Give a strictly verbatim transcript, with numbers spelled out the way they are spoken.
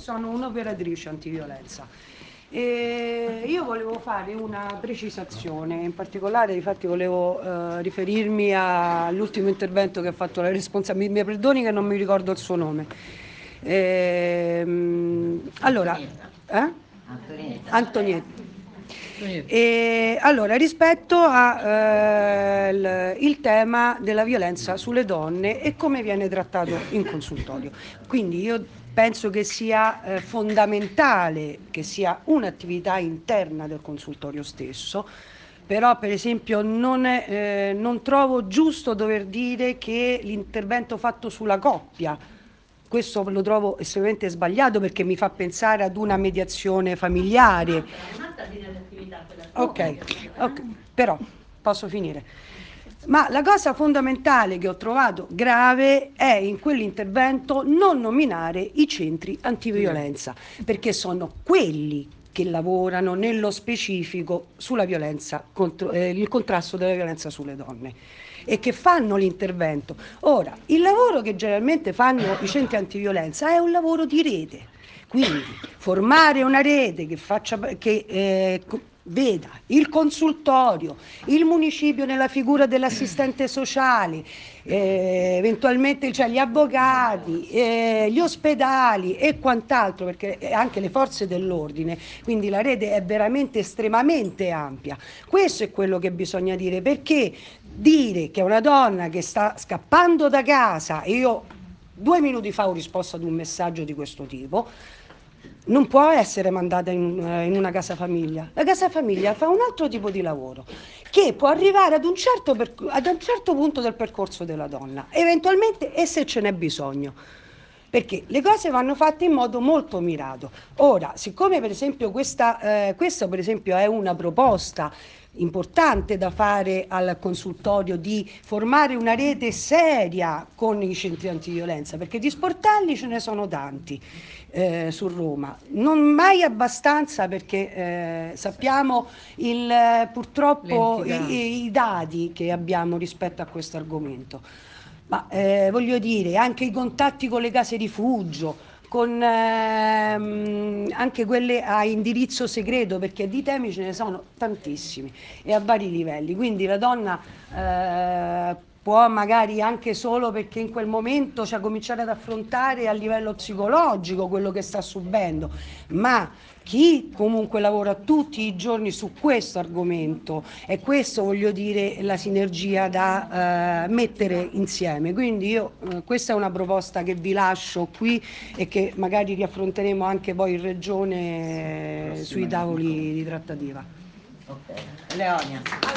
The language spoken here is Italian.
sono un'operatrice antiviolenza. E io volevo fare una precisazione, in particolare infatti volevo eh, riferirmi all'ultimo intervento che ha fatto la responsabile, mi perdoni che non mi ricordo il suo nome. Ehm, allora, eh? Antonietta. Antonietta. E, allora, rispetto al il tema della violenza sulle donne e come viene trattato in consultorio. Quindi io penso che sia eh, fondamentale che sia un'attività interna del consultorio stesso, però per esempio non, è, eh, non trovo giusto dover dire che l'intervento fatto sulla coppia, questo lo trovo estremamente sbagliato perché mi fa pensare ad una mediazione familiare. Un'altra linea di attività quella. Ok, ok, però posso finire. Ma la cosa fondamentale che ho trovato grave è in quell'intervento non nominare i centri antiviolenza, perché sono quelli che lavorano nello specifico sulla violenza contro, eh, il contrasto della violenza sulle donne e che fanno l'intervento. Ora, il lavoro che generalmente fanno i centri antiviolenza è un lavoro di rete, quindi formare una rete che faccia che eh, veda il consultorio, il municipio nella figura dell'assistente sociale, eh, eventualmente cioè, gli avvocati, eh, gli ospedali e quant'altro, perché anche le forze dell'ordine, quindi la rete è veramente estremamente ampia. Questo è quello che bisogna dire, perché dire che una donna che sta scappando da casa, e io due minuti fa ho risposto ad un messaggio di questo tipo, non può essere mandata in, in una casa famiglia. La casa famiglia fa un altro tipo di lavoro che può arrivare ad un certo, ad un certo punto del percorso della donna, eventualmente e se ce n'è bisogno. Perché le cose vanno fatte in modo molto mirato. Ora, siccome per esempio questa, eh, questa per esempio è una proposta importante da fare al consultorio di formare una rete seria con i centri antiviolenza, perché di sportelli ce ne sono tanti eh, su Roma, non mai abbastanza perché eh, sappiamo il, purtroppo i, i dati che abbiamo rispetto a questo argomento. Ma eh, voglio dire, anche i contatti con le case rifugio, con ehm, anche quelle a indirizzo segreto, perché di temi ce ne sono tantissimi e a vari livelli. Quindi la donna eh, può magari anche solo perché in quel momento ci ha cominciato ad affrontare a livello psicologico quello che sta subendo, ma chi comunque lavora tutti i giorni su questo argomento e questo voglio dire la sinergia da eh, mettere insieme. Quindi io eh, questa è una proposta che vi lascio qui e che magari riaffronteremo anche poi in regione eh, sui tavoli di trattativa. Ok, Leonia.